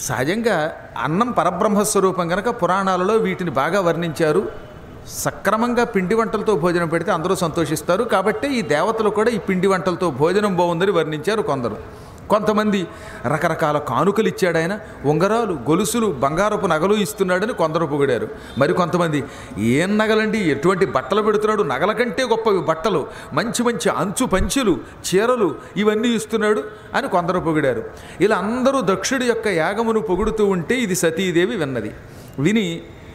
సహజంగా అన్నం పరబ్రహ్మస్వరూపం కనుక పురాణాలలో వీటిని బాగా వర్ణించారు. సక్రమంగా పిండి వంటలతో భోజనం పెడితే అందరూ సంతోషిస్తారు. కాబట్టి ఈ దేవతలు కూడా ఈ పిండి వంటలతో భోజనం బాగుందని వర్ణించారు కొందరు. కొంతమంది రకరకాల కానుకలు ఇచ్చాడు ఆయన, ఉంగరాలు, గొలుసులు, బంగారపు నగలు ఇస్తున్నాడని కొందరు పొగిడారు. మరి కొంతమంది ఏం నగలండి, ఎటువంటి బట్టలు పెడుతున్నాడు, నగల కంటే గొప్పవి బట్టలు, మంచి మంచి అంచు పంచులు, చీరలు ఇవన్నీ ఇస్తున్నాడు అని కొందరు పొగిడారు. ఇలా అందరూ దక్షుడి యొక్క యాగమును పొగుడుతూ ఉంటే ఇది సతీదేవి విన్నది. విని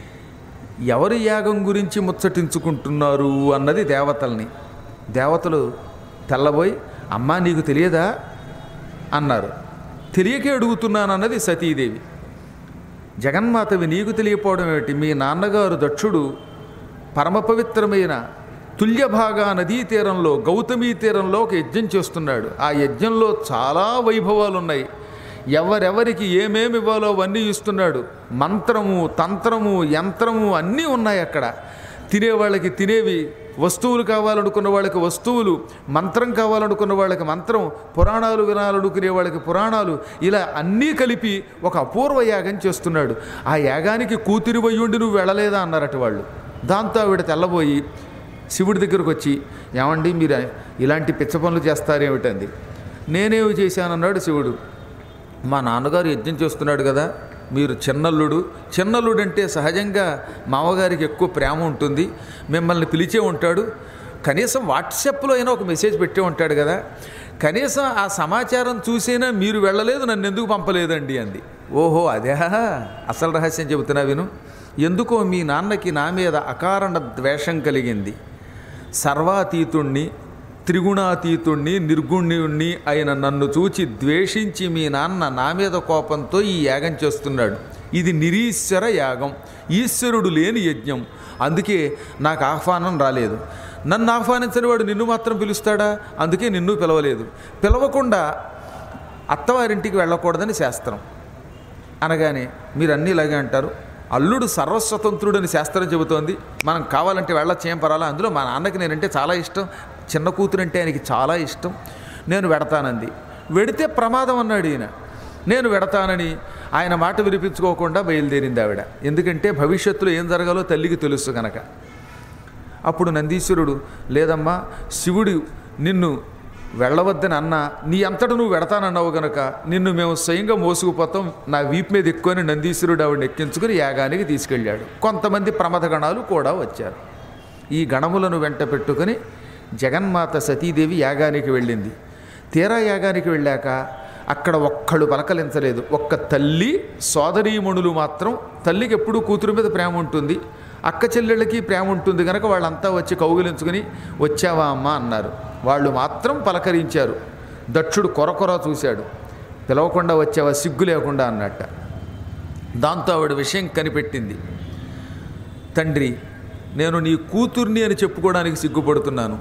ఎవరి యాగం గురించి ముచ్చటించుకుంటున్నారు అన్నది దేవతల్ని. దేవతలు తెల్లబోయి, అమ్మా నీకు తెలియదా అన్నారు. తెలియకే అడుగుతున్నానన్నది సతీదేవి. జగన్మాతవి నీకు తెలియపోవడం ఏమిటి? మీ నాన్నగారు దక్షుడు పరమ పవిత్రమైన తుల్యభాగా నదీ తీరంలో, గౌతమీ తీరంలో ఒక యజ్ఞం చేస్తున్నాడు. ఆ యజ్ఞంలో చాలా వైభవాలు ఉన్నాయి. ఎవరెవరికి ఏమేమి ఇవ్వాలో అవన్నీ ఇస్తున్నాడు. మంత్రము, తంత్రము, యంత్రము అన్నీ ఉన్నాయి అక్కడ. తినేవాళ్ళకి తినేవి, వస్తువులు కావాలనుకున్న వాళ్ళకి వస్తువులు, మంత్రం కావాలనుకున్న వాళ్ళకి మంత్రం, పురాణాలు వినాలనుకునే వాళ్ళకి పురాణాలు, ఇలా అన్నీ కలిపి ఒక అపూర్వ యాగం చేస్తున్నాడు. ఆ యాగానికి కూతురి వయ్యుండి నువ్వు వెళ్ళలేదా అన్నారట వాళ్ళు. దాంతో ఆవిడ తెల్లబోయి శివుడి దగ్గరకు వచ్చి, ఏమండి మీరు ఇలాంటి పిచ్చ పనులు చేస్తారేమిటంది. నేనేమి చేశానన్నాడు శివుడు. మా నాన్నగారు యజ్ఞం చేస్తున్నాడు కదా, మీరు చిన్నల్లుడు. చిన్నల్లుడు అంటే సహజంగా మామగారికి ఎక్కువ ప్రేమ ఉంటుంది, మిమ్మల్ని పిలిచే ఉంటాడు. కనీసం వాట్సాప్లో అయినా ఒక మెసేజ్ పెట్టే ఉంటాడు కదా, కనీసం ఆ సమాచారం చూసైనా మీరు వెళ్ళలేదు, నన్ను ఎందుకు పంపలేదండి అంది. ఓహో అదే అసలు రహస్యం చెబుతున్నా విను. ఎందుకో మీ నాన్నకి నా మీద అకారణ ద్వేషం కలిగింది. సర్వాతీతుణ్ణి, త్రిగుణాతీతుణ్ణి, నిర్గుణ్యుణ్ణి అయిన నన్ను చూచి ద్వేషించి మీ నాన్న నా మీద కోపంతో ఈ యాగం చేస్తున్నాడు. ఇది నిరీశ్వర యాగం, ఈశ్వరుడు లేని యజ్ఞం. అందుకే నాకు ఆహ్వానం రాలేదు. నన్ను ఆహ్వానించని వాడు నిన్ను మాత్రం పిలుస్తాడా? అందుకే నిన్ను పిలవలేదు. పిలవకుండా అత్తవారింటికి వెళ్ళకూడదని శాస్త్రం అనగానే మీరు అన్నీ ఇలాగే అంటారు. అల్లుడు సర్వస్వతంత్రుడని శాస్త్రం చెబుతోంది. మనం కావాలంటే వెళ్ళొచ్చు, ఏం పర్వాలా. అందులో మా నాన్నకి నేనంటే చాలా ఇష్టం, చిన్న కూతురంటే ఆయనకి చాలా ఇష్టం. నేను వెడతానంది. వెడితే ప్రమాదం అన్నాడు ఈయన. నేను వెడతానని ఆయన మాట వినిపించుకోకుండా బయలుదేరింది ఆవిడ. ఎందుకంటే భవిష్యత్తులో ఏం జరగాలో తల్లికి తెలుసు కనుక. అప్పుడు నందీశ్వరుడు, లేదమ్మా శివుడు నిన్ను వెళ్ళవద్దని అన్నా నీ అంతటా నువ్వు వెడతానన్నావు గనక నిన్ను మేము స్వయంగా మోసుకుపోతాం, నా వీపు మీద ఎక్కువని నందీశ్వరుడు ఆవిడని ఎక్కించుకుని యాగానికి తీసుకెళ్ళాడు. కొంతమంది ప్రమథ గణాలు కూడా వచ్చారు. ఈ గణములను వెంట పెట్టుకుని జగన్మాత సతీదేవి యాగానికి వెళ్ళింది. తీరా యాగానికి వెళ్ళాక అక్కడ ఒక్కళ్ళు పలకలించలేదు. ఒక్క తల్లి సోదరీమణులు మాత్రం, తల్లికి ఎప్పుడూ కూతురు మీద ప్రేమ ఉంటుంది, అక్క చెల్లెళ్ళకి ప్రేమ ఉంటుంది కనుక వాళ్ళంతా వచ్చి కౌగిలించుకుని వచ్చావా అమ్మ అన్నారు. వాళ్ళు మాత్రం పలకరించారు. దక్షుడు కొరకొర చూశాడు. పిలవకుండా వచ్చావా సిగ్గు లేకుండా అన్నట్ట. దాంతో ఆవిడ విషయం కనిపెట్టింది. తండ్రి, నేను నీ కూతుర్ని అని చెప్పుకోవడానికి సిగ్గుపడుతున్నాను.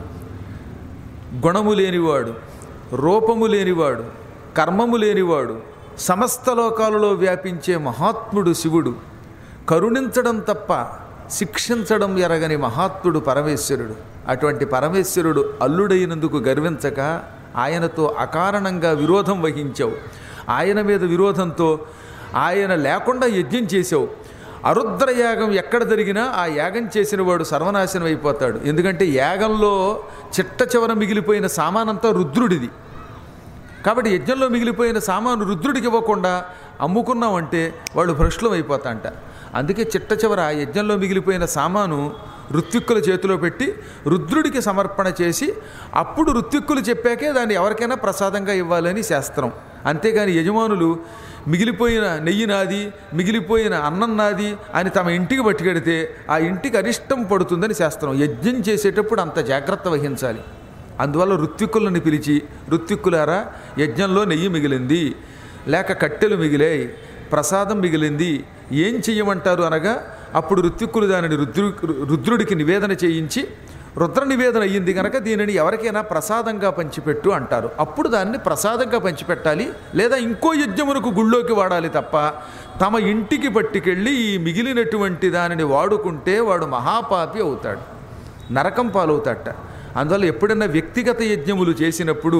గుణము లేనివాడు, రూపము లేనివాడు, కర్మము లేనివాడు, సమస్త లోకాలలో వ్యాపించే మహాత్ముడు శివుడు, కరుణించడం తప్ప శిక్షించడం ఎరగని మహాత్ముడు పరమేశ్వరుడు. అటువంటి పరమేశ్వరుడు అల్లుడైనందుకు గర్వించక ఆయనతో అకారణంగా విరోధం వహించావు. ఆయన మీద విరోధంతో ఆయన లేకుండా యజ్ఞం చేసావు. అరుద్రయాగం ఎక్కడ జరిగినా ఆ యాగం చేసిన వాడు సర్వనాశనం అయిపోతాడు. ఎందుకంటే యాగంలో చిట్ట చివర మిగిలిపోయిన సామానంతా రుద్రుడిది. కాబట్టి యజ్ఞంలో మిగిలిపోయిన సామాను రుద్రుడికి ఇవ్వకుండా అమ్ముకున్నామంటే వాళ్ళు భ్రష్టులం అయిపోతాంట. అందుకే చిట్ట చివర యజ్ఞంలో మిగిలిపోయిన సామాను ఋత్విక్కుల చేతిలో పెట్టి రుద్రుడికి సమర్పణ చేసి అప్పుడు ఋత్విక్కులు చెప్పాకే దాన్ని ఎవరికైనా ప్రసాదంగా ఇవ్వాలని శాస్త్రం. అంతేగాని యజమానులు మిగిలిపోయిన నెయ్యి నాది, మిగిలిపోయిన అన్నం నాది అని తమ ఇంటికి పట్టుకెడితే ఆ ఇంటికి అరిష్టం పడుతుందని శాస్త్రం. యజ్ఞం చేసేటప్పుడు అంత జాగ్రత్త వహించాలి. అందువల్ల ఋత్విక్కులను పిలిచి, ఋత్విక్కులారా యజ్ఞంలో నెయ్యి మిగిలింది, లేక కట్టెలు మిగిలాయి, ప్రసాదం మిగిలింది, ఏం చెయ్యమంటారు అనగా అప్పుడు ఋత్విక్కులు దానిని రుద్రుడికి నివేదన చేయించి, రుద్ర నివేదన అయ్యింది కనుక దీనిని ఎవరికైనా ప్రసాదంగా పంచిపెట్టు అంటారు. అప్పుడు దాన్ని ప్రసాదంగా పంచిపెట్టాలి, లేదా ఇంకో యజ్ఞమునకు గుళ్ళోకి వాడాలి తప్ప తమ ఇంటికి పట్టుకెళ్ళి ఈ మిగిలినటువంటి దానిని వాడుకుంటే వాడు మహాపాపి అవుతాడు, నరకం పాలవుతాడట. అందువల్ల ఎప్పుడైనా వ్యక్తిగత యజ్ఞములు చేసినప్పుడు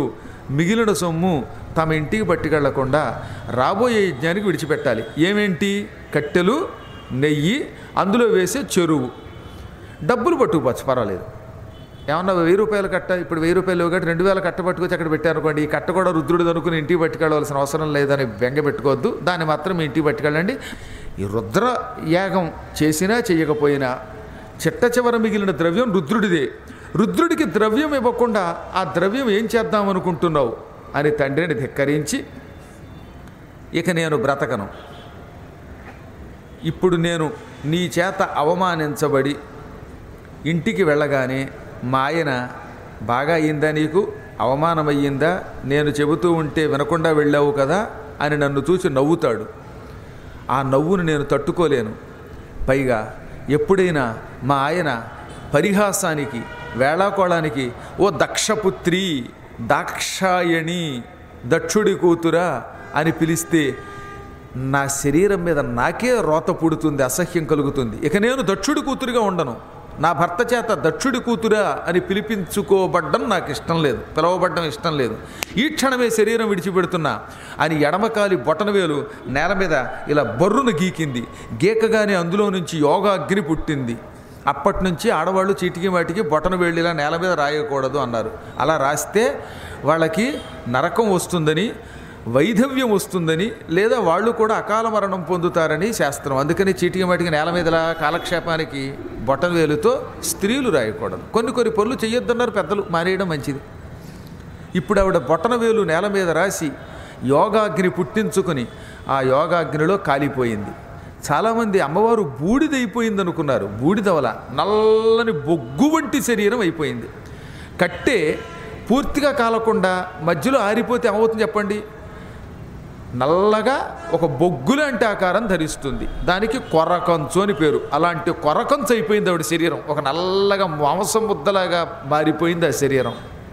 మిగిలిన సొమ్ము తమ ఇంటికి పట్టుకెళ్లకుండా రాబోయే యజ్ఞానికి విడిచిపెట్టాలి. ఏమేంటి? కట్టెలు, నెయ్యి, అందులో వేసే చెరువు. డబ్బులు పట్టుకుపోవచ్చు, పర్వాలేదు. ఏమన్నా 1000 రూపాయలు కట్ట, ఇప్పుడు 1000 రూపాయలు కాబట్టి 2000 కట్ట పట్టుకొచ్చి అక్కడ పెట్టారనుకోండి, ఈ కట్ట కూడా రుద్రుడు అనుకుని ఇంటికి పట్టుకెళ్ళవలసిన అవసరం లేదని బెంగ పెట్టుకోవద్దు. దాన్ని మాత్రం మీ ఇంటికి పట్టుకెళ్ళండి. ఈ రుద్ర యాగం చేసినా చెయ్యకపోయినా చిట్ట చివర మిగిలిన ద్రవ్యం రుద్రుడిదే. రుద్రుడికి ద్రవ్యం ఇవ్వకుండా ఆ ద్రవ్యం ఏం చేద్దాం అనుకుంటున్నావు అని తండ్రిని ధిక్కరించి, ఇక నేను బ్రతకను, ఇప్పుడు నేను నీ చేత అవమానించబడి ఇంటికి వెళ్ళగానే మా ఆయన బాగా అయ్యిందా, నీకు అవమానమయ్యిందా, నేను చెబుతూ ఉంటే వినకుండా వెళ్ళావు కదా అని నన్ను చూసి నవ్వుతాడు. ఆ నవ్వును నేను తట్టుకోలేను. పైగా ఎప్పుడైనా మా ఆయన పరిహాసానికి వేళాకోళానికి ఓ దక్షపుత్రి, దాక్షాయణి, దక్షుడి కూతురా అని పిలిస్తే నా శరీరం మీద నాకే రోత పుడుతుంది, అసహ్యం కలుగుతుంది. ఇక నేను దక్షుడి కూతురుగా ఉండను. నా భర్త చేత దక్షుడి కూతురా అని పిలిపించుకోబడ్డం నాకు ఇష్టం లేదు, పిలవబడ్డం ఇష్టం లేదు. ఈ క్షణమే శరీరం విడిచిపెడుతున్నా అని ఎడమకాలి బొటనవేలు నేల మీద ఇలా బర్రును గీకింది. గీకగానే అందులో నుంచి యోగాగ్ని పుట్టింది. అప్పటి నుంచి ఆడవాళ్ళు చీటికి వాటికి బొటన వేళ్ళు ఇలా నేల మీద రాయకూడదు అన్నారు. అలా రాస్తే వాళ్ళకి నరకం వస్తుందని, వైధవ్యం వస్తుందని, లేదా వాళ్ళు కూడా అకాల మరణం పొందుతారని శాస్త్రం. అందుకని చీటికి వాటికి నేల మీద కాలక్షేపానికి బొటన వేలుతో స్త్రీలు రాయకూడదు. కొన్ని పనులు చెయ్యొద్దన్నారు పెద్దలు, మానేయడం మంచిది. ఇప్పుడు ఆవిడ బొటన వేలు నేల మీద రాసి యోగాగ్ని పుట్టించుకొని ఆ యోగాగ్నిలో కాలిపోయింది. చాలామంది అమ్మవారు బూడిదైపోయింది అనుకున్నారు. బూడిదవల నల్లని బొగ్గు వంటి శరీరం అయిపోయింది. కట్టే పూర్తిగా కాలకుండా మధ్యలో ఆరిపోతే ఏమవుతుంది చెప్పండి? నల్లగా ఒక బొగ్గులాంటి ఆకారం ధరిస్తుంది. దానికి కొర్రకంచు అని పేరు. అలాంటి కొర్రకంచు అయిపోయింది ఆవిడ శరీరం. ఒక నల్లగా మాంసం ముద్దలాగా మారిపోయింది ఆ శరీరం.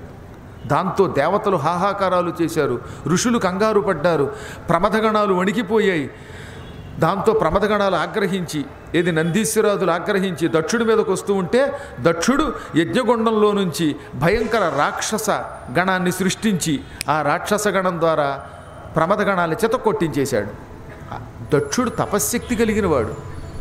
దాంతో దేవతలు హాహాకారాలు చేశారు, ఋషులు కంగారు పడ్డారు, ప్రమథగణాలు వణికిపోయాయి. దాంతో ప్రమథగణాలు ఆగ్రహించి, ఏది నందీశ్వరాదులు ఆగ్రహించి దక్షుడి మీదకు వస్తూ ఉంటే దక్షుడు యజ్ఞగుండంలో నుంచి భయంకర రాక్షస గణాన్ని సృష్టించి ఆ రాక్షస గణం ద్వారా ప్రమథగణాన్ని చెత కొట్టించేశాడు. దక్షుడు తపశ్శక్తి కలిగిన వాడు.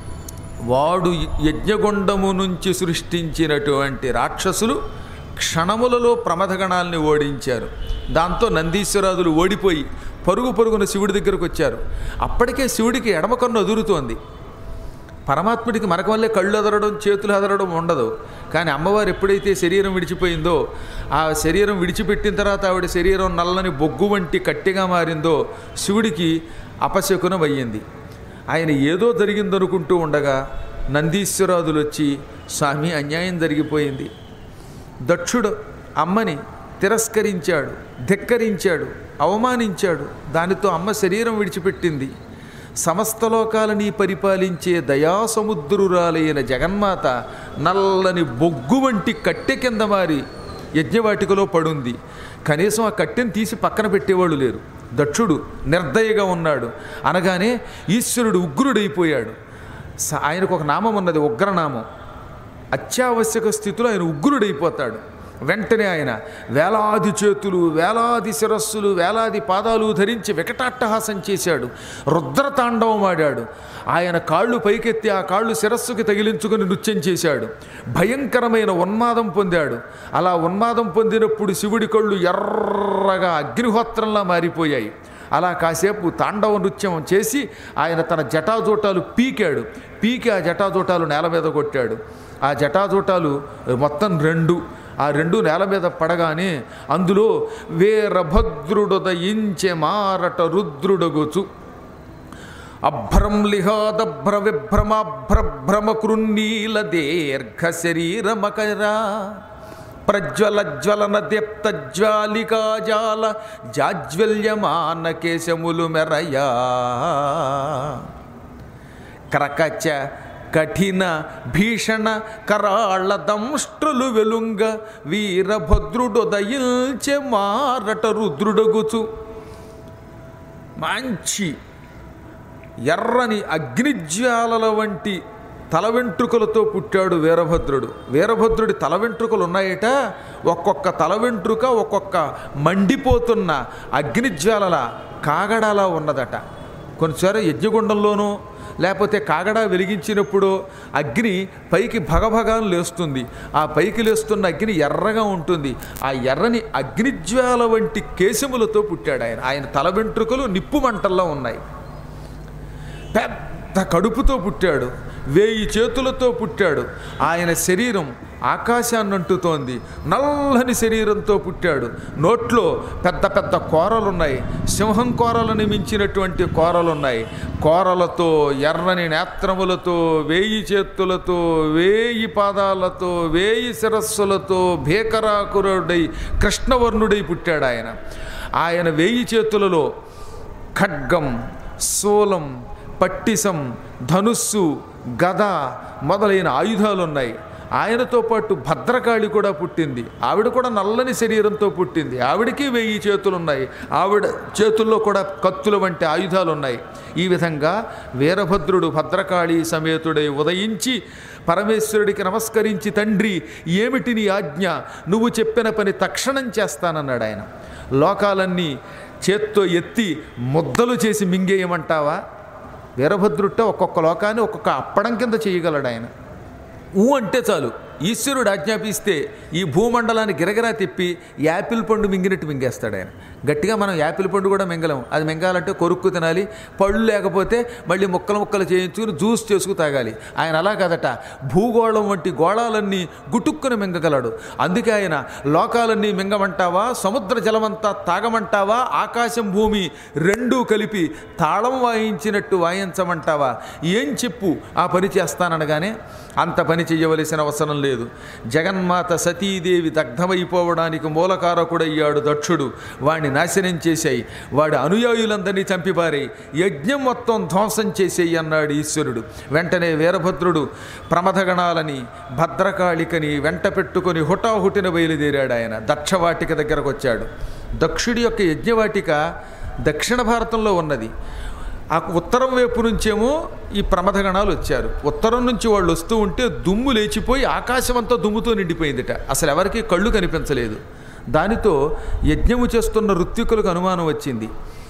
వాడు యజ్ఞగుండము నుంచి సృష్టించినటువంటి రాక్షసులు క్షణములలో ప్రమథగణాల్ని ఓడించారు. దాంతో నందీశ్వరాదులు ఓడిపోయి పరుగున శివుడి దగ్గరకు వచ్చారు. అప్పటికే శివుడికి ఎడమ కన్ను అదురుతోంది. పరమాత్ముడికి మనకు వల్లే కళ్ళు అదరడం, చేతులు అదరడం ఉండదు. కానీ అమ్మవారు ఎప్పుడైతే శరీరం విడిచిపోయిందో, ఆ శరీరం విడిచిపెట్టిన తర్వాత ఆవిడ శరీరం నల్లని బొగ్గు వంటి కట్టిగా మారిందో శివుడికి అపశకునం అయ్యింది. ఆయన ఏదో జరిగిందనుకుంటూ ఉండగా నందీశ్వరాదులు వచ్చి, స్వామి అన్యాయం జరిగిపోయింది, దక్షుడు అమ్మని తిరస్కరించాడు, ధిక్కరించాడు, అవమానించాడు, దానితో అమ్మ శరీరం విడిచిపెట్టింది. సమస్త లోకాలని పరిపాలించే దయాసముద్రురాలైన జగన్మాత నల్లని బొగ్గు వంటి కట్టె కింద మారి యజ్ఞవాటికలో పడుంది. కనీసం ఆ కట్టెను తీసి పక్కన పెట్టేవాళ్ళు లేరు. దక్షుడు నిర్దయగా ఉన్నాడు. అనగానే ఈశ్వరుడు ఉగ్రుడైపోయాడు. ఆయనకు ఒక నామం ఉన్నది, ఉగ్రనామం. అత్యావశ్యక స్థితిలో ఆయన ఉగ్రుడైపోతాడు. వెంటనే ఆయన వేలాది చేతులు, వేలాది శిరస్సులు, వేలాది పాదాలు ధరించి వికటాట్టహాసం చేశాడు. రుద్రతాండవం ఆడాడు. ఆయన కాళ్ళు పైకెత్తి ఆ కాళ్ళు శిరస్సుకి తగిలించుకుని నృత్యం చేశాడు. భయంకరమైన ఉన్మాదం పొందాడు. అలా ఉన్మాదం పొందినప్పుడు శివుడి కళ్ళు ఎర్రగా అగ్నిహోత్రంలా మారిపోయాయి. అలా కాసేపు తాండవ నృత్యం చేసి ఆయన తన జటాజూటాలు పీకాడు. పీకి ఆ జటాజూటాలు నేల మీద కొట్టాడు. ఆ జటాజూటాలు మొత్తం 2. ఆ 2 నేల మీద పడగానే అందులో వీరభద్రుడొదయించె మారట రుద్రుడగొచు అభ్రంలిహాదభ్ర విభ్రమాభ్రభ్రమ కృన్నీల దీర్ఘ శరీరమకరా ప్రజ్వల జ్వలన దీప్త జ్వాలికాజాల జాజ్వల్యమాన కేశములు మెరయా క్రకచ కఠిన భీషణ కరాళ దంష్ట్రులు వెలుంగ వీరభద్రుడొదయించె మారట రుద్రుడగుచు. మంచి ఎర్రని అగ్నిజ్వాలల వంటి తల వెంట్రుకలతో పుట్టాడు వీరభద్రుడు. వీరభద్రుడి తల వెంట్రుకలు ఉన్నాయట. ఒక్కొక్క తల వెంట్రుక ఒక్కొక్క మండిపోతున్న అగ్నిజ్వాలల కాగడాలా ఉన్నదట. కొన్నిసార్లు యజ్ఞగుండంలోనూ లేకపోతే కాగడా వెలిగించినప్పుడు అగ్ని పైకి భగభగాను లేస్తుంది. ఆ పైకి లేస్తున్న అగ్ని ఎర్రగా ఉంటుంది. ఆ ఎర్రని అగ్నిజ్వాల వంటి కేశములతో పుట్టాడు ఆయన. ఆయన తల వెంట్రుకలు నిప్పు మంటల్లో ఉన్నాయి. పెద్ద కడుపుతో పుట్టాడు. 1000 చేతులతో పుట్టాడు. ఆయన శరీరం ఆకాశాన్ని అంటుతోంది. నల్లని శరీరంతో పుట్టాడు. నోట్లో పెద్ద పెద్ద కోరలున్నాయి. సింహం కోరలను మించినటువంటి కోరలున్నాయి. కోరలతో, ఎర్రని నేత్రములతో, 1000 చేతులతో, 1000 పాదాలతో, 1000 శిరస్సులతో భీకరాకురుడై కృష్ణవర్ణుడై పుట్టాడు ఆయన. ఆయన 1000 చేతులలో ఖడ్గం, శూలం, పట్టిసం, ధనుస్సు, గద మొదలైన ఆయుధాలు ఉన్నాయి. ఆయనతో పాటు భద్రకాళి కూడా పుట్టింది. ఆవిడ కూడా నల్లని శరీరంతో పుట్టింది. ఆవిడకి 1000 చేతులు ఉన్నాయి. ఆవిడ చేతుల్లో కూడా కత్తుల వంటి ఆయుధాలు ఉన్నాయి. ఈ విధంగా వీరభద్రుడు భద్రకాళి సమేతుడై ఉదయించి పరమేశ్వరుడికి నమస్కరించి, తండ్రి ఏమిటి నీ ఆజ్ఞ? నువ్వు చెప్పిన పని తక్షణం చేస్తానన్నాడు ఆయన. లోకాలన్నీ చేత్తో ఎత్తి ముద్దలు చేసి మింగేయమంటావా? వీరభద్రుట్ట ఒక్కొక్క లోకాన్ని ఒక్కొక్క అప్పడం కింద చేయగలడు ఆయన. అంటే చాలు, ఈశ్వరుడు ఆజ్ఞాపిస్తే ఈ భూమండలాన్ని గిరగిరా తిప్పి యాపిల్ పండు మింగినట్టు మింగేస్తాడు ఆయన. గట్టిగా మనం యాపిల్ పండు కూడా మింగలం. అది మింగాలంటే కొరుక్కు తినాలి. పళ్ళు లేకపోతే మళ్ళీ ముక్కలు ముక్కలు చేయించుకుని జ్యూస్ చేసుకు తాగాలి. ఆయన అలా కదట, భూగోళం వంటి గోళాలన్నీ గుటుక్కుని మింగగలడు. అందుకే ఆయన లోకాలన్నీ మింగమంటావా, సముద్ర జలమంతా తాగమంటావా, ఆకాశం భూమి రెండూ కలిపి తాళం వాయించినట్టు వాయించమంటావా? ఏం చెప్పు, ఆ పని చేస్తాననగానే అంత పని చేయవలసిన అవసరం లేదు. జగన్మాత సతీదేవి దగ్ధమైపోవడానికి మూలకారకుడయ్యాడు దక్షుడు. వాడిని నాశనం చేశాయి, వాడి అనుయాయులందరినీ చంపిపారాయి, యజ్ఞం మొత్తం ధ్వంసం చేసేయి అన్నాడు ఈశ్వరుడు. వెంటనే వీరభద్రుడు ప్రమథగణాలని భద్రకాళికని వెంట పెట్టుకొని హుటాహుటిన బయలుదేరాడు. ఆయన దక్షవాటిక దగ్గరకు వచ్చాడు. దక్షుడి యొక్క యజ్ఞవాటిక దక్షిణ భారతంలో ఉన్నది. ఆ ఉత్తరం వైపు నుంచేమో ఈ ప్రమథగణాలు వచ్చారు. ఉత్తరం నుంచి వాళ్ళు వస్తూ ఉంటే దుమ్ము లేచిపోయి ఆకాశమంతా దుమ్ముతో నిండిపోయిందిట. అసలు ఎవరికీ కళ్ళు కనిపించలేదు. దానితో యజ్ఞము చేస్తున్న ఋత్వికులకు అనుమానం వచ్చింది.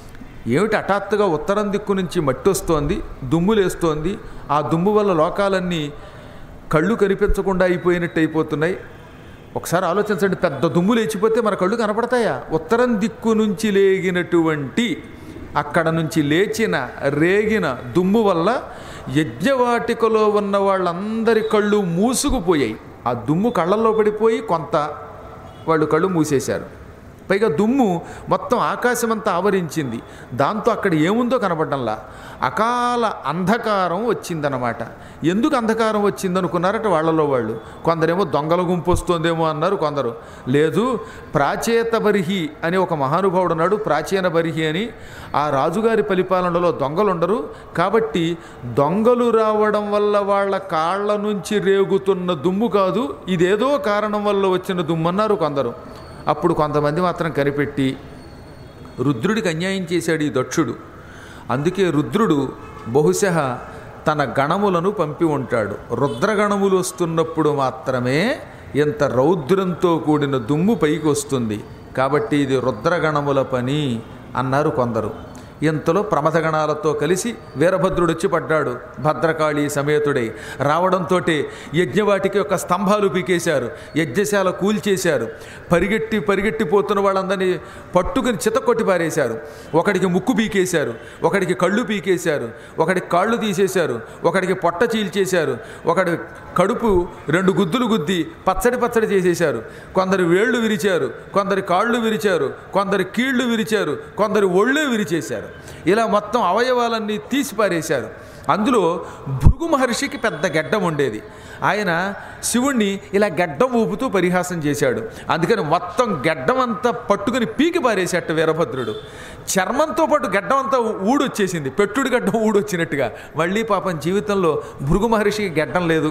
ఏమిటి హఠాత్తుగా ఉత్తరం దిక్కు నుంచి మట్టి వస్తోంది, దుమ్ము లేస్తోంది, ఆ దుమ్ము వల్ల లోకాలన్నీ కళ్ళు కనిపించకుండా అయిపోయినట్టు అయిపోతున్నాయి. ఒకసారి ఆలోచించండి, పెద్ద దుమ్ము లేచిపోతే మన కళ్ళు కనపడతాయా? ఉత్తరం దిక్కు నుంచి లేగినటువంటి, అక్కడ నుంచి లేచిన రేగిన దుమ్ము వల్ల యజ్ఞవాటికలో ఉన్న వాళ్ళందరి కళ్ళు మూసుకుపోయాయి. ఆ దుమ్ము కళ్ళల్లో పడిపోయి కొంత వాళ్ళు కళ్ళు మూసేశారు. పైగా దుమ్ము మొత్తం ఆకాశమంతా ఆవరించింది. దాంతో అక్కడ ఏముందో కనపడంలా. అకాల అంధకారం వచ్చిందనమాట. ఎందుకు అంధకారం వచ్చిందనుకున్నారట వాళ్ళలో వాళ్ళు. కొందరేమో దొంగల గుంపు వస్తుందేమో అన్నారు, కొందరు లేదు ప్రాచేత బరిహి అని ఒక మహానుభావుడు ఉన్నాడు, ప్రాచీన బరిహి అని. ఆ రాజుగారి పరిపాలనలో దొంగలుండరు కాబట్టి దొంగలు రావడం వల్ల వాళ్ళ కాళ్ళ నుంచి రేగుతున్న దుమ్ము కాదు, ఇదేదో కారణం వల్ల వచ్చిన దుమ్ము అన్నారు కొందరు. అప్పుడు కొంతమంది మాత్రం కనిపెట్టి రుద్రుడికి అన్యాయం చేశాడు ఈ దక్షుడు. అందుకే రుద్రుడు బహుశः తన గణములను పంపి ఉంటాడు. రుద్రగణములు వస్తున్నప్పుడు మాత్రమే ఇంత రౌద్రంతో కూడిన దుమ్ము పైకి వస్తుంది. కాబట్టి ఇది రుద్రగణముల పని అన్నారు కొందరు. ఇంతలో ప్రమథగణాలతో కలిసి వీరభద్రుడు వచ్చి పడ్డాడు. భద్రకాళి సమేతుడై రావడంతో యజ్ఞవాటికి యొక్క స్తంభాలు పీకేశారు, యజ్ఞశాల కూల్చేశారు. పరిగెట్టిపోతున్న వాళ్ళందరినీ పట్టుకుని చితకొట్టి పారేశారు. ఒకడికి ముక్కు పీకేశారు, ఒకడికి కళ్ళు పీకేశారు, ఒకడికి కాళ్ళు తీసేశారు, ఒకడికి పొట్ట చీల్చేశారు, ఒకడి కడుపు 2 గుద్దులు గుద్ది పచ్చడి చేసేశారు. కొందరు వేళ్ళు విరిచారు, కొందరి కాళ్ళు విరిచారు, కొందరి కీళ్లు విరిచారు, కొందరు ఒళ్ళే విరిచేశారు. ఇలా మొత్తం అవయవాలన్నీ తీసి పారేశారు. అందులో భృగు మహర్షికి పెద్ద గెడ్డం ఉండేది. ఆయన శివుణ్ణి ఇలా గెడ్డం ఊపుతూ పరిహాసం చేశాడు. అందుకని మొత్తం గెడ్డం అంతా పట్టుకుని పీకి పారేసేట వీరభద్రుడు. చర్మంతో పాటు గెడ్డం అంతా ఊడొచ్చేసింది, పెట్టుడు గడ్డం ఊడొచ్చినట్టుగా. మళ్ళీ పాపం జీవితంలో భృగు మహర్షికి గెడ్డం లేదు,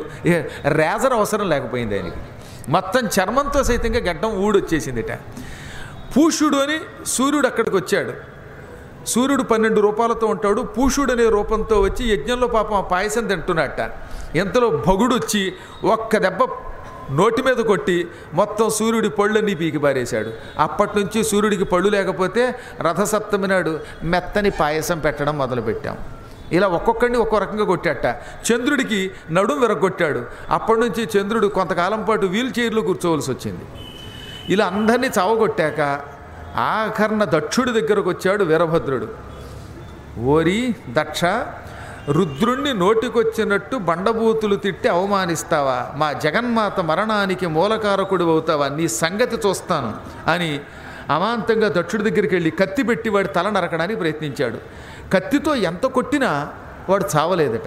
రేజర్ అవసరం లేకపోయింది ఆయనకి. మొత్తం చర్మంతో సైతంగా గెడ్డం ఊడొచ్చేసిందిట. పూషుడు అని సూర్యుడు అక్కడికి వచ్చాడు. సూర్యుడు 12 రూపాలతో ఉంటాడు. పూషుడు అనే రూపంతో వచ్చి యజ్ఞంలో పాపం ఆ పాయసం తింటున్నట్ట. ఎంతలో భగుడు వచ్చి ఒక్క దెబ్బ నోటి మీద కొట్టి మొత్తం సూర్యుడి పళ్ళన్నీ పీకి పారేశాడు. అప్పటి నుంచి సూర్యుడికి పళ్ళు లేకపోతే రథసప్తమి నాడు మెత్తని పాయసం పెట్టడం మొదలుపెట్టాం. ఇలా ఒక్కొక్కడిని ఒక్కో రకంగా కొట్టాట. చంద్రుడికి నడుం విరగొట్టాడు. అప్పటి నుంచి చంద్రుడు కొంతకాలం పాటు వీల్ చైర్లో కూర్చోవలసి వచ్చింది. ఇలా అందరినీ చావగొట్టాక ఆఖరణ దక్షుడి దగ్గరకు వచ్చాడు వీరభద్రుడు. ఓరి దక్ష, రుద్రుణ్ణి నోటికొచ్చినట్టు బండబూతులు తిట్టి అవమానిస్తావా? మా జగన్మాత మరణానికి మూలకారకుడు అవుతావా? నీ సంగతి చూస్తాను అని అమాంతంగా దక్షుడి దగ్గరికి వెళ్ళి కత్తి పెట్టి వాడి తల నరకడానికి ప్రయత్నించాడు. కత్తితో ఎంత కొట్టినా వాడు చావలేదట.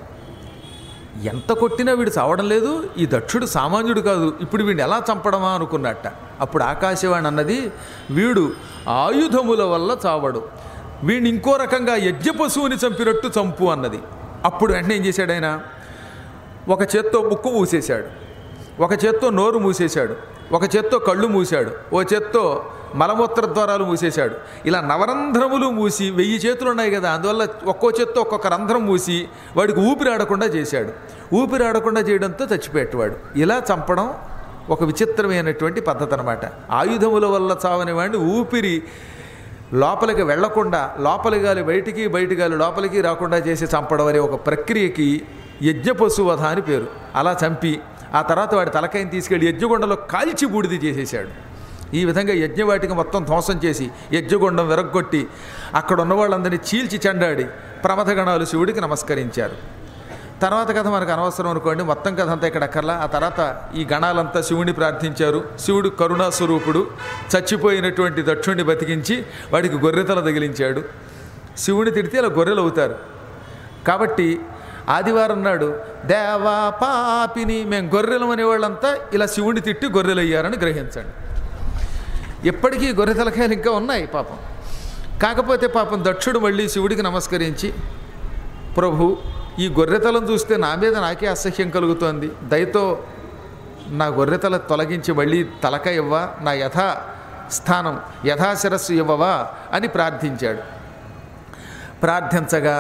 ఎంత కొట్టినా వీడు చావడం లేదు. ఈ దక్షుడు సామాన్యుడు కాదు, ఇప్పుడు వీడిని ఎలా చంపడమా అనుకున్నట్ట. అప్పుడు ఆకాశవాణి అన్నది, వీడు ఆయుధముల వల్ల చావడు, వీడిని ఇంకో రకంగా యజ్ఞ పశువుని చంపినట్టు చంపు అన్నది. అప్పుడు వెంటనే ఏం చేశాడు ఆయన? ఒక చేత్తో ముక్కు మూసేశాడు, ఒక చేత్తో నోరు మూసేశాడు, ఒక చేత్తో కళ్ళు మూశాడు, ఓ చేత్తో మలమూత్ర ద్వారాలు మూసేశాడు. ఇలా నవరంధ్రములు మూసి 1000 చేతులు ఉన్నాయి కదా, అందువల్ల ఒక్కో చేత్తో ఒక్కొక్క రంధ్రం మూసి వాడికి ఊపిరి ఆడకుండా చేశాడు. ఊపిరి ఆడకుండా చేయడంతో చచ్చిపెట్టేవాడు. ఇలా చంపడం ఒక విచిత్రమైనటువంటి పద్ధతి అన్నమాట. ఆయుధముల వల్ల చావని వాడిని ఊపిరి లోపలికి వెళ్లకుండా, లోపలి గాలి బయటికి, బయటి గాలి లోపలికి రాకుండా చేసి చంపడం అనే ఒక ప్రక్రియకి యజ్ఞ పశువధ అని పేరు. అలా చంపి ఆ తర్వాత వాడి తలకాయని తీసుకెళ్ళి యజ్ఞగుండంలో కాల్చి బూడిది చేసేశాడు. ఈ విధంగా యజ్ఞవాటికి మొత్తం ధ్వంసం చేసి యజ్ఞగుండం విరగ్గొట్టి అక్కడ ఉన్న వాళ్ళందరినీ చీల్చి చెండాడి ప్రమథగణాలు శివుడికి నమస్కరించారు. తర్వాత కథ మనకు అనవసరం అనుకోండి, మొత్తం కథ అంతా ఇక్కడ అక్కర్లా. ఆ తర్వాత ఈ గణాలంతా శివుడిని ప్రార్థించారు. శివుడు కరుణాస్వరూపుడు, చచ్చిపోయినటువంటి దక్షుణ్ణి బతికించి వాడికి గొర్రెతల తగిలించాడు. శివుని తిడితే ఇలా గొర్రెలు అవుతారు. కాబట్టి ఆదివారం నాడు దేవా పాపిని, మేము గొర్రెలం అనేవాళ్ళంతా ఇలా శివుడిని తిట్టి గొర్రెలు అయ్యారని గ్రహించండి. ఎప్పటికీ గొర్రె తలకాయలు ఇంకా ఉన్నాయి పాపం. కాకపోతే పాపం దక్షుడు మళ్ళీ శివుడికి నమస్కరించి, ప్రభు, ఈ గొర్రెతలం చూస్తే నా మీద నాకే అసహ్యం కలుగుతోంది, దయతో నా గొర్రెతల తొలగించి మళ్ళీ తలకాయ ఇవ్వా, నా యథాస్థానం యథాశిరస్సు ఇవ్వవా అని ప్రార్థించాడు. ప్రార్థించగా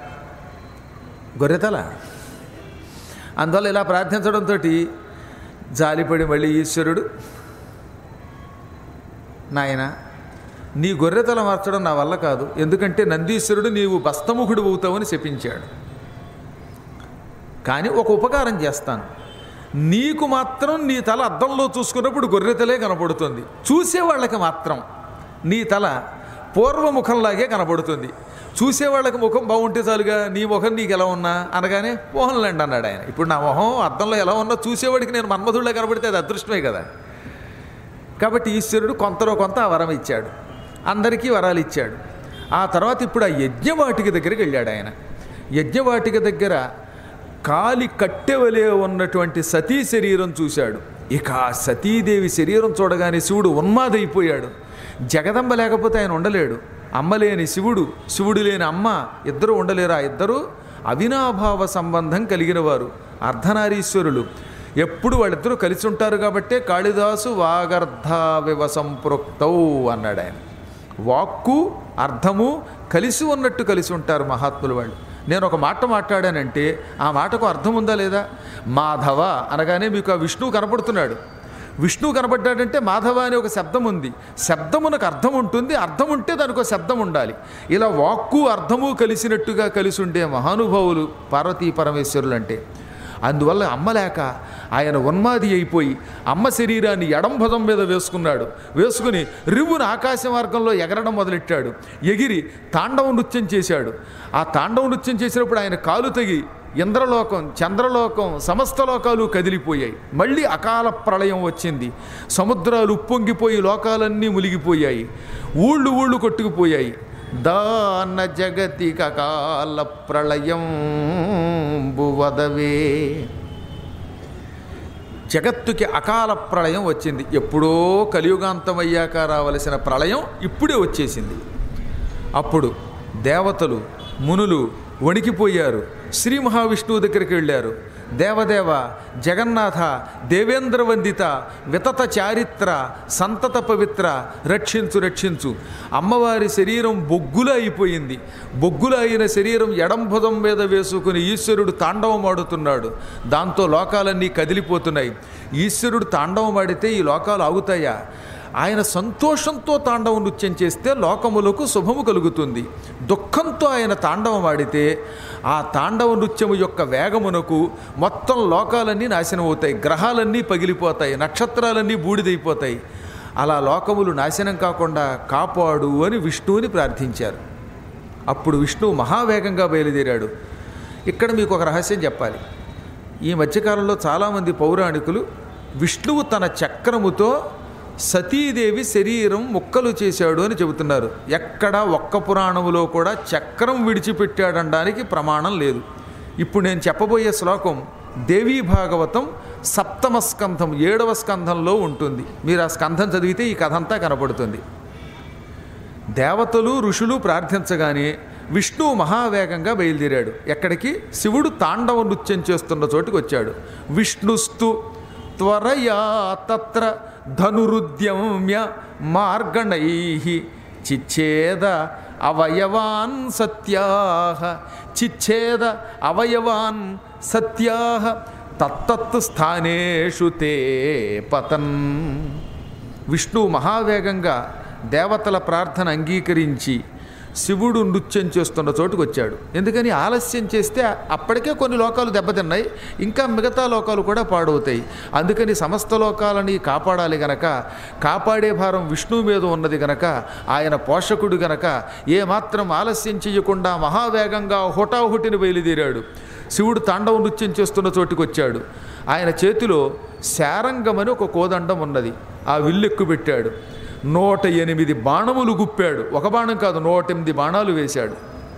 గొర్రెతల, అందువల్ల ఇలా ప్రార్థించడంతో జాలిపడి మళ్ళీ ఈశ్వరుడు, నాయన నీ గొర్రెతల మార్చడం నా వల్ల కాదు, ఎందుకంటే నందీశ్వరుడు నీవు బస్తముఖుడు అవుతావని శపించాడు. కానీ ఒక ఉపకారం చేస్తాను, నీకు మాత్రం నీ తల అద్దంలో చూసుకున్నప్పుడు గొర్రెతలే కనపడుతుంది, చూసేవాళ్ళకి మాత్రం నీ తల పూర్వముఖంలాగే కనపడుతుంది. చూసేవాళ్ళకి ముఖం బాగుంటే చాలుగా, నీ ముఖం నీకు ఎలా ఉన్నా అనగానే మోహన్లేండి అన్నాడు ఆయన. ఇప్పుడు నా మొహం అద్దంలో ఎలా ఉన్నా చూసేవాడికి నేను మన్మధుడిలో కనబడితే అది అదృష్టమే కదా. కాబట్టి ఈశ్వరుడు కొంతలో కొంత ఆ వరం ఇచ్చాడు, అందరికీ వరాలు ఇచ్చాడు. ఆ తర్వాత ఇప్పుడు ఆ యజ్ఞవాటిక దగ్గరికి వెళ్ళాడు ఆయన. యజ్ఞవాటిక దగ్గర కాలి కట్టెవలే ఉన్నటువంటి సతీ శరీరం చూశాడు. ఇక ఆ సతీదేవి శరీరం చూడగానే శివుడు ఉన్మాదైపోయాడు. జగదంబ లేకపోతే ఆయన ఉండలేడు. అమ్మ లేని శివుడు, శివుడు లేని అమ్మ ఇద్దరు ఉండలేరు. ఆ ఇద్దరు అవినాభావ సంబంధం కలిగిన వారు, అర్ధనారీశ్వరులు. ఎప్పుడు వాళ్ళిద్దరూ కలిసి ఉంటారు కాబట్టే కాళిదాసు వాగర్ధావివ సంపృక్తౌ అన్నాడు ఆయన. వాక్కు అర్థము కలిసి ఉన్నట్టు కలిసి ఉంటారు మహాత్ములు వాళ్ళు. నేను ఒక మాట మాట్లాడానంటే ఆ మాటకు అర్థం ఉందా లేదా? మాధవ అనగానే మీకు ఆ విష్ణువు కనపడుతున్నాడు. విష్ణువు కనపడ్డాడంటే మాధవ అనే ఒక శబ్దం ఉంది. శబ్దమునకు అర్థం ఉంటుంది, అర్థం ఉంటే దానికి ఒక శబ్దం ఉండాలి. ఇలా వాక్కు అర్థము కలిసినట్టుగా కలిసి ఉండే మహానుభావులు పార్వతీ పరమేశ్వరులు అంటే. అందువల్ల అమ్మ లేక ఆయన ఉన్మాది అయిపోయి అమ్మ శరీరాన్ని ఎడంభుజం మీద వేసుకున్నాడు. వేసుకుని రివ్వును ఆకాశ మార్గంలో ఎగరడం మొదలెట్టాడు. ఎగిరి తాండవ నృత్యం చేశాడు. ఆ తాండవ నృత్యం చేసినప్పుడు ఆయన కాలు తెగి ఇంద్రలోకం, చంద్రలోకం, సమస్త లోకాలు కదిలిపోయాయి. మళ్ళీ అకాల ప్రళయం వచ్చింది. సముద్రాలు ఉప్పొంగిపోయి లోకాలన్నీ మునిగిపోయాయి. ఊళ్ళు కొట్టుకుపోయాయి. దాన జగతి కకాల ప్రళయం బువదవే. జగత్తుకి అకాల ప్రళయం వచ్చింది. ఎప్పుడో కలియుగాంతమయ్యాక రావలసిన ప్రళయం ఇప్పుడే వచ్చేసింది. అప్పుడు దేవతలు, మునులు వణికిపోయారు. శ్రీ మహావిష్ణువు దగ్గరికి వెళ్ళారు. దేవదేవ, జగన్నాథ, దేవేంద్ర వందిత, వితత చారిత్ర, సంతత పవిత్ర, రక్షించు రక్షించు. అమ్మవారి శరీరం బొగ్గులా అయిపోయింది. బొగ్గులా అయిన శరీరం ఎడంభుజం మీద వేసుకుని ఈశ్వరుడు తాండవం ఆడుతున్నాడు. దాంతో లోకాలన్నీ కదిలిపోతున్నాయి. ఈశ్వరుడు తాండవం ఆడితే ఈ లోకాలు ఆగుతాయా? ఆయన సంతోషంతో తాండవ నృత్యం చేస్తే లోకములకు శుభము కలుగుతుంది. దుఃఖంతో ఆయన తాండవం ఆడితే ఆ తాండవ నృత్యము యొక్క వేగమునకు మొత్తం లోకాలన్నీ నాశనం అవుతాయి, గ్రహాలన్నీ పగిలిపోతాయి, నక్షత్రాలన్నీ బూడిదైపోతాయి. అలా లోకములు నాశనం కాకుండా కాపాడు అని విష్ణువుని ప్రార్థించారు. అప్పుడు విష్ణువు మహావేగంగా బయలుదేరాడు. ఇక్కడ మీకు ఒక రహస్యం చెప్పాలి. ఈ మధ్యకాలంలో చాలామంది పౌరాణికులు విష్ణువు తన చక్రముతో సతీదేవి శరీరం ముక్కలు చేశాడు అని చెబుతున్నారు. ఎక్కడ ఒక్క పురాణములో కూడా చక్రం విడిచిపెట్టాడనడానికి ప్రమాణం లేదు. ఇప్పుడు నేను చెప్పబోయే శ్లోకం దేవీ భాగవతం 7వ స్కంధం 7వ స్కంధంలో ఉంటుంది. మీరు ఆ స్కంధం చదివితే ఈ కథ అంతా కనపడుతుంది. దేవతలు ఋషులు ప్రార్థించగానే విష్ణువు మహావేగంగా బయలుదేరాడు. ఎక్కడికి? శివుడు తాండవ నృత్యం చేస్తున్న చోటుకు వచ్చాడు. విష్ణుస్తు త్వరయా తత్ర ధనురుద్యమ్య మార్గణైః చిచ్ఛేద అవయవాన్ సత్యాః చిచ్ఛేద అవయవాన్ సత్యాః తత్తత్ స్థానేషు తే పతన్. విష్ణువు మహావేగంగా దేవతల ప్రార్థన అంగీకరించి శివుడు నృత్యం చేస్తున్న చోటుకు వచ్చాడు. ఎందుకని ఆలస్యం చేస్తే అప్పటికే కొన్ని లోకాలు దెబ్బతిన్నాయి, ఇంకా మిగతా లోకాలు కూడా పాడవుతాయి. అందుకని సమస్త లోకాలని కాపాడాలి గనక, కాపాడే భారం విష్ణువు మీద ఉన్నది గనక, ఆయన పోషకుడు గనక ఏమాత్రం ఆలస్యం చేయకుండా మహావేగంగా హుటాహుటిని బయలుదేరాడు. శివుడు తాండవ నృత్యం చేస్తున్న చోటుకు వచ్చాడు. ఆయన చేతిలో శారంగమని ఒక కోదండం ఉన్నది. ఆ విల్లెక్కు పెట్టాడు. 108 బాణములు గుప్పాడు. ఒక బాణం కాదు, 108 బాణాలు వేశాడు.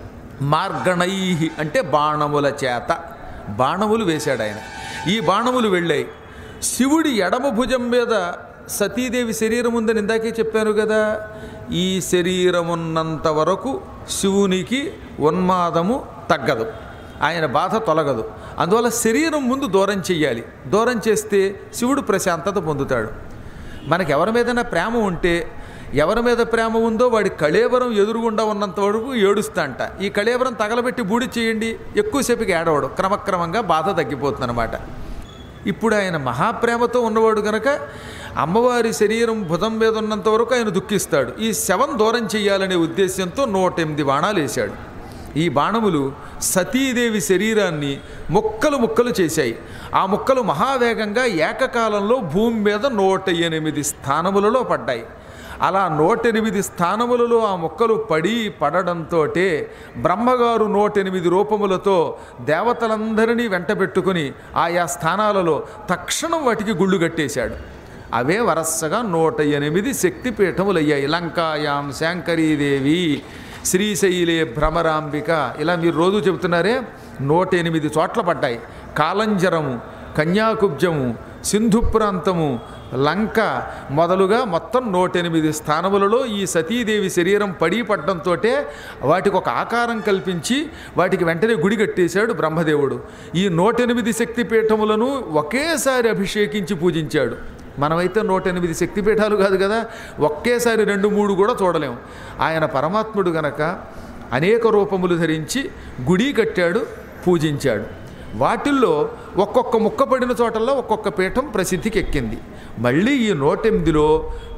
మార్గణైః అంటే బాణముల చేత బాణములు వేశాడు ఆయన. ఈ బాణములు వెళ్ళాయి. శివుడి ఎడమ భుజం మీద సతీదేవి శరీరం ఉందని ఇందాకే చెప్పాను కదా. ఈ శరీరం ఉన్నంత వరకు శివునికి ఉన్మాదము తగ్గదు, ఆయన బాధ తొలగదు. అందువల్ల శరీరం ముందు దూరం చెయ్యాలి. దూరం చేస్తే శివుడు ప్రశాంతత పొందుతాడు. మనకి ఎవరి మీదైనా ప్రేమ ఉంటే, ఎవరి మీద ప్రేమ ఉందో వాడి కళేవరం ఎదురుగుండా ఉన్నంత వరకు ఏడుస్తాంట. ఈ కళేవరం తగలబెట్టి బూడి చేయండి, ఎక్కువసేపుకి ఏడవడం, క్రమక్రమంగా బాధ తగ్గిపోతుంది అన్నమాట. ఇప్పుడు ఆయన మహాప్రేమతో ఉన్నవాడు కనుక అమ్మవారి శరీరం భుజం మీద ఉన్నంత వరకు ఆయన దుఃఖిస్తాడు. ఈ శవం దూరం చెయ్యాలనే ఉద్దేశంతో 108 బాణాలు వేశాడు. ఈ బాణములు సతీదేవి శరీరాన్ని ముక్కలు ముక్కలు చేశాయి. ఆ ముక్కలు మహావేగంగా ఏకకాలంలో భూమి మీద 108 స్థానములలో పడ్డాయి. అలా 108 స్థానములలో ఆ ముక్కలు పడడంతో బ్రహ్మగారు 108 రూపములతో దేవతలందరినీ వెంటబెట్టుకుని ఆయా స్థానాలలో తక్షణం వాటికి గుళ్ళు కట్టేశాడు. అవే వరసగా 108 శక్తిపీఠములయ్యాయి. లంకాయాం శాంకరీదేవి, శ్రీశైలే భ్రమరాంబిక, ఇలా మీరు రోజు చెబుతున్నారే 108 చోట్ల పడ్డాయి. కాలంజరము, కన్యాకుబ్జము, సింధు ప్రాంతము, లంక మొదలుగా మొత్తం 108 స్థానములలో ఈ సతీదేవి శరీరం పడ్డంతో వాటికి ఒక ఆకారం కల్పించి వాటికి వెంటనే గుడి కట్టేశాడు బ్రహ్మదేవుడు. ఈ 108 శక్తిపీఠములను ఒకేసారి అభిషేకించి పూజించాడు. మనమైతే 108 శక్తిపీఠాలు కాదు కదా, ఒకేసారి 2-3 కూడా చూడలేము. ఆయన పరమాత్ముడు గనక అనేక రూపములు ధరించి గుడి కట్టాడు, పూజించాడు. వాటిల్లో ఒక్కొక్క ముక్క పడిన చోటల్లో ఒక్కొక్క పీఠం ప్రసిద్ధికి ఎక్కింది. మళ్ళీ ఈ 108లో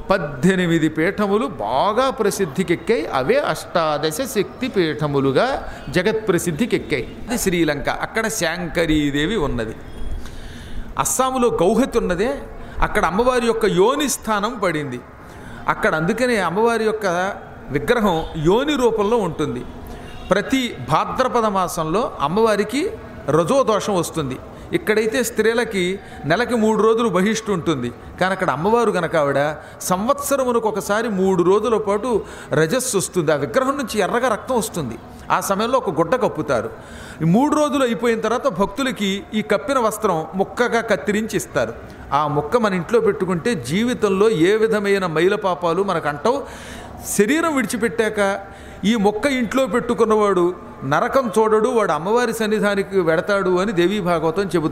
18 పీఠములు బాగా ప్రసిద్ధికి ఎక్కాయి. అవే అష్టాదశ శక్తి పీఠములుగా జగత్ ప్రసిద్ధికి ఎక్కాయి. అది శ్రీలంక, అక్కడ శాంకరీదేవి ఉన్నది. అస్సాములో గౌహతి ఉన్నదే, అక్కడ అమ్మవారి యొక్క యోని స్థానం పడింది. అక్కడ అందుకనే అమ్మవారి యొక్క విగ్రహం యోని రూపంలో ఉంటుంది. ప్రతి భాద్రపద మాసంలో అమ్మవారికి రజోదోషం వస్తుంది. ఇక్కడైతే స్త్రీలకి నెలకి 3 రోజులు బహిష్టు ఉంటుంది. కానీ అక్కడ అమ్మవారు కనుక ఆవిడ సంవత్సరమునకు ఒకసారి 3 రోజుల పాటు రజస్సు వస్తుంది. ఆ విగ్రహం నుంచి ఎర్రగా రక్తం వస్తుంది. ఆ సమయంలో ఒక గుడ్డ కప్పుతారు. ఈ 3 రోజులు అయిపోయిన తర్వాత భక్తులకి ఈ కప్పిన వస్త్రం ముక్కగా కత్తిరించి ఇస్తారు. ఆ ముక్క మన ఇంట్లో పెట్టుకుంటే జీవితంలో ఏ విధమైన మైలపాపాలు మనకు అంటవు. శరీరం విడిచిపెట్టాక ఈ మొక్క ఇంట్లో పెట్టుకున్నవాడు నరకం చూడడు, వాడు అమ్మవారి సన్నిధానికి వెడతాడు అని దేవీ భాగవతం చెబుతుంది.